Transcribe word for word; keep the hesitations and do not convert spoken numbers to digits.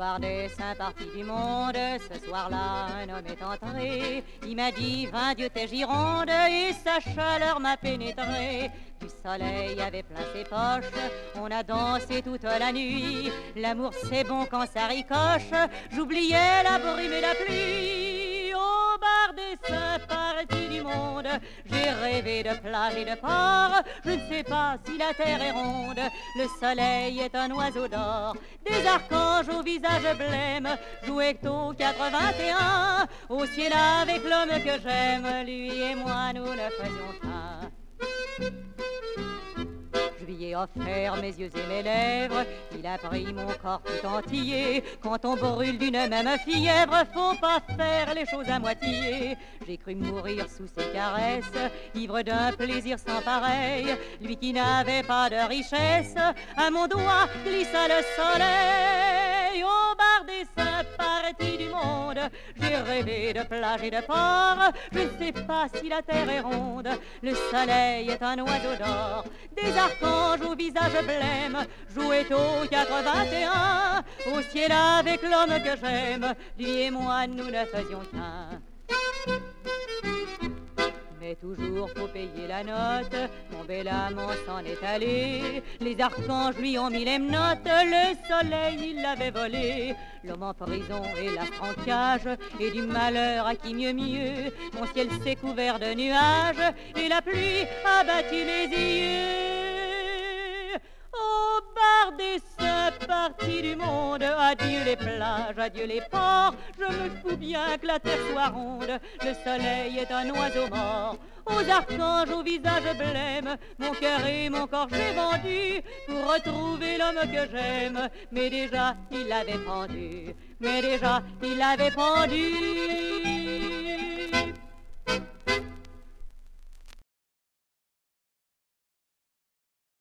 bar des saints partis du monde, ce soir-là, un homme est entré. Il m'a dit, vingt Dieu tes girondes, et sa chaleur m'a pénétré. Du soleil avait plein ses poches, on a dansé toute la nuit. L'amour c'est bon quand ça ricoche, j'oubliais la brume et la pluie. Au bar des saints partis du monde, j'ai rêvé de plage et de port. Je ne sais pas si la terre est ronde, le soleil est un oiseau d'or. Des archanges au visage blême jouaient au quatre-vingt-et-un. Au ciel avec l'homme que j'aime, lui et moi nous ne faisions qu'un. Je lui ai offert mes yeux et mes lèvres, il a pris mon corps tout entier. Quand on brûle d'une même fièvre, faut pas faire les choses à moitié. J'ai cru mourir sous ses caresses, ivre d'un plaisir sans pareil. Lui qui n'avait pas de richesse, à mon doigt glissa le soleil. Au bar des saints partis du monde, j'ai rêvé de plage et de port. Je ne sais pas si la terre est ronde, le soleil est un oiseau d'or. Des archanges au visage blême jouaient au quatre-vingt-et-un. Au ciel avec l'homme que j'aime, lui et moi nous ne faisions qu'un. Mais toujours faut payer la note, mon bel amant s'en est allé. Les archanges lui ont mis les menottes, le soleil il l'avait volé. L'homme en prison et l'astre en cage, et du malheur à qui mieux mieux. Mon ciel s'est couvert de nuages, et la pluie a battu les yeux. Au bar des saints partis du monde, adieu les plages, adieu les ports. Je me fous bien que la terre soit ronde, le soleil est un oiseau mort. Aux archanges au visage blême, mon cœur et mon corps j'ai vendu pour retrouver l'homme que j'aime. Mais déjà il l'avait pendu, mais déjà il l'avait pendu.